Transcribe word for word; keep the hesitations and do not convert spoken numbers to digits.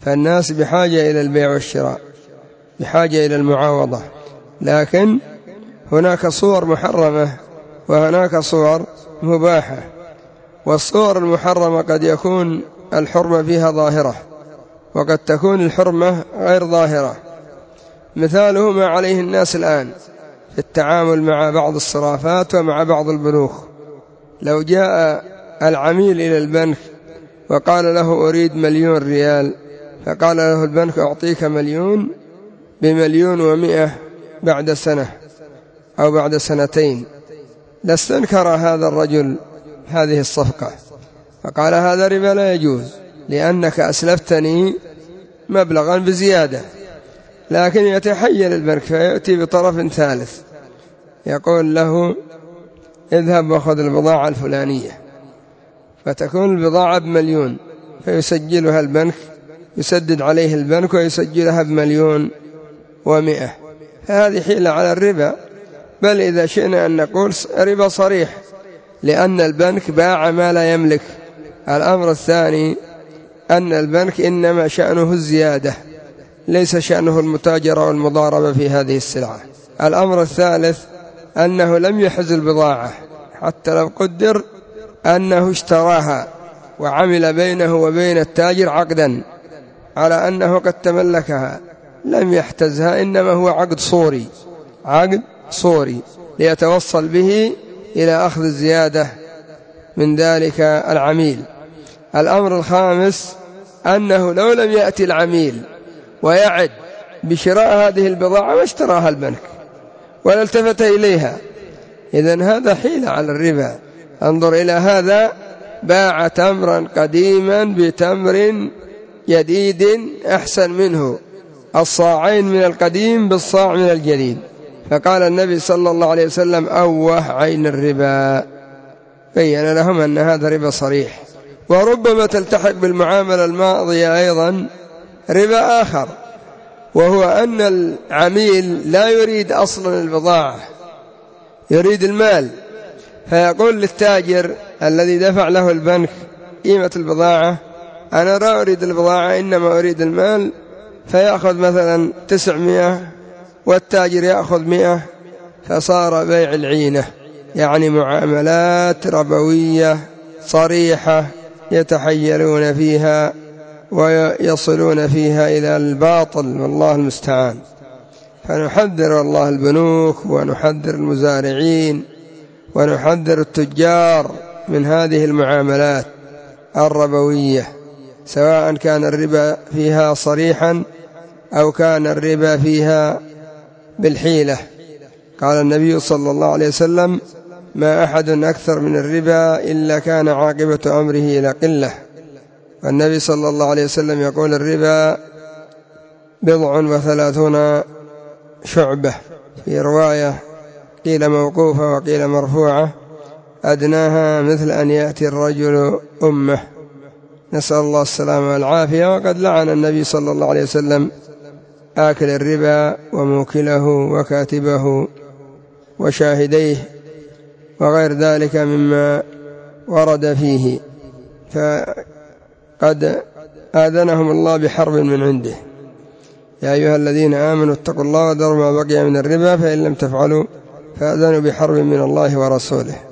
فالناس بحاجة إلى البيع والشراء، بحاجة إلى المعاوضة، لكن هناك صور محرمة وهناك صور مباحة. والصور المحرمة قد يكون الحرمة فيها ظاهرة، وقد تكون الحرمة غير ظاهرة. مثاله ما عليه الناس الآن في التعامل مع بعض الصرافات ومع بعض البنوك. لو جاء العميل إلى البنك وقال له أريد مليون ريال، فقال له البنك أعطيك مليون بمليون ومئة بعد سنة أو بعد سنتين، لاستنكر هذا الرجل هذه الصفقة، فقال هذا ربا لا يجوز، لأنك أسلفتني مبلغا بزيادة. لكن يتحيل البنك فيأتي بطرف ثالث يقول له اذهب وخذ البضاعة الفلانية، فتكون البضاعة بمليون، فيسجلها البنك، يسدد عليه البنك ويسجلها بمليون ومئة. هذه حيلة على الربا، بل إذا شئنا أن نقول ربا صريح، لأن البنك باع ما لا يملك. الأمر الثاني أن البنك إنما شأنه الزيادة، ليس شأنه المتاجرة والمضاربة في هذه السلعة. الأمر الثالث أنه لم يحز البضاعة، حتى لو قدر أنه اشتراها وعمل بينه وبين التاجر عقدا على أنه قد تملكها، لم يحتزها، إنما هو عقد صوري، عقد صوري ليتوصل به إلى أخذ الزيادة من ذلك العميل. الأمر الخامس أنه لو لم يأتي العميل ويعد بشراء هذه البضاعة ما اشتراها البنك ولا التفت إليها، إذن هذا حيلة على الربا. انظر إلى هذا، باع تمرا قديما بتمر جديد أحسن منه، الصاعين من القديم بالصاع من الجديد. فقال النبي صلى الله عليه وسلم أوه عين الربا، بين لهم أن هذا ربا صريح. وربما تلتحق بالمعاملة الماضية أيضا ربا آخر، وهو أن العميل لا يريد أصلا البضاعة، يريد المال، فيقول للتاجر الذي دفع له البنك قيمة البضاعة أنا لا أريد البضاعة إنما أريد المال، فيأخذ مثلا تسعمائة والتاجر يأخذ مئة، فصار بيع العينة، يعني معاملات ربوية صريحة يتحيلون فيها ويصلون فيها إلى الباطل، والله المستعان. فنحذر الله البنوك ونحذر المزارعين ونحذر التجار من هذه المعاملات الربوية، سواء كان الربا فيها صريحا أو كان الربا فيها بالحيلة. قال النبي صلى الله عليه وسلم ما أحد أكثر من الربا إلا كان عاقبة أمره إلى قلة. والنبي صلى الله عليه وسلم يقول الربا بضع وثلاثون شعبة، في رواية قيل موقوفة وقيل مرفوعة، أدناها مثل أن يأتي الرجل أمه، نسأل الله السلامة والعافية. وقد لعن النبي صلى الله عليه وسلم آكل الربا وموكله وكاتبه وشاهديه وغير ذلك مما ورد فيه، فقد آذنهم الله بحرب من عنده. يا أيها الذين آمنوا اتقوا الله وذروا ما بقي من الربا فإن لم تفعلوا فآذنوا بحرب من الله ورسوله.